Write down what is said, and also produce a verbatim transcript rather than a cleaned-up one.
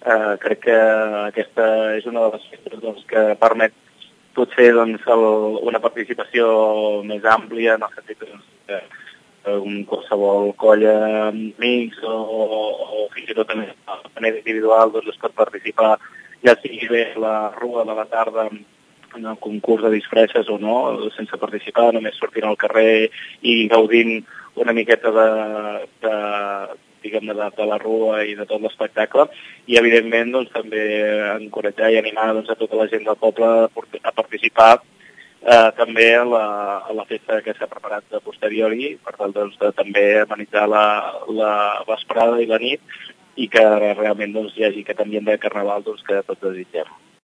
Eh, crec que aquesta és una de les festes doncs, que permet potser doncs, el, una participació més àmplia en el sentit doncs, que un qualsevol colla amb amics o, o, o fins i tot de manera individual doncs, es pot participar, ja sigui bé la rua de la tarda en el concurs de disfresses o no, sense participar, només sortint al carrer i gaudint una miqueta de, de, diguem-ne, de, de la rua i de tot l'espectacle, i evidentment doncs, també encoratjar i animar doncs, a tota la gent del poble a participar eh, també a la, a la festa que s'ha preparat de posteriori, per tal doncs, de també amenitzar la, la vesprada i la nit, i que realment doncs, hi hagi aquest ambient de carnaval doncs, que tots desitgem.